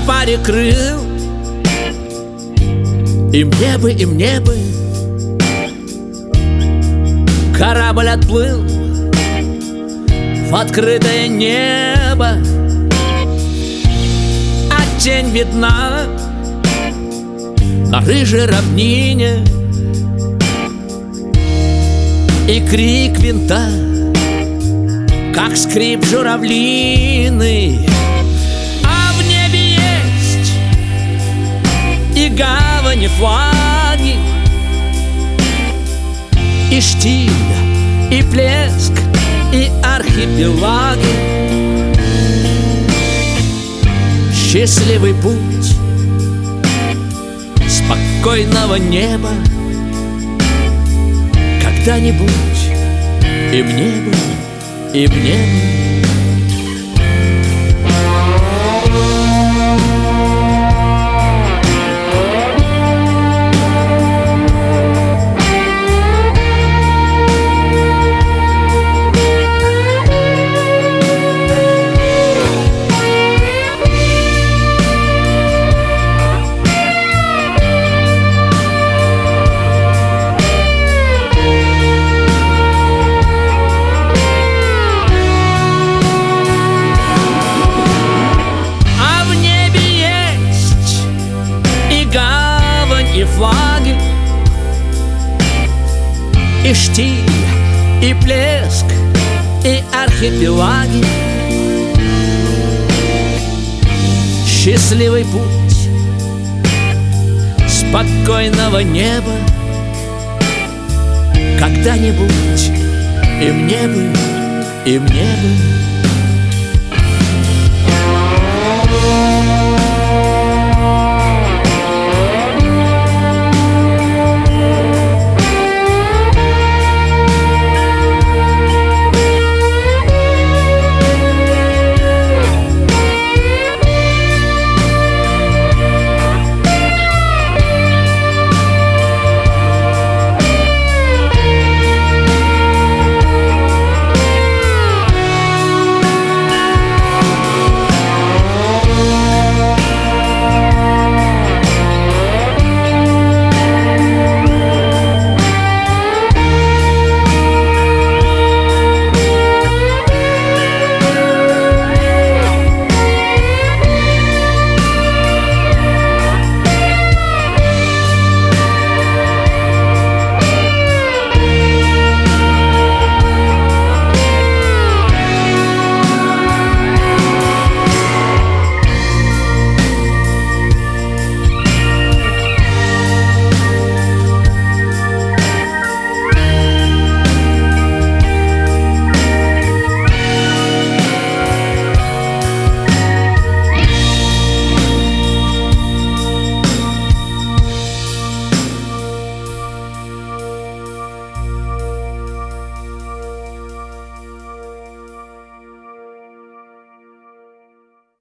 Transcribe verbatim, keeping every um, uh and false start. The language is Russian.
паре крыл. И мне бы, и мне бы корабль отплыл в открытое небо, а тень видна на рыжей равнине, и крик винта, как скрип журавлины. А в небе есть и гавани, флаги, и штиль, и плеск, и архипелаги. Счастливый путь спокойного неба когда-нибудь и мне бы, и мне бы. И флаги, и штиль, и плеск, и архипелаги. Счастливый путь спокойного неба когда-нибудь и мне бы, и мне бы.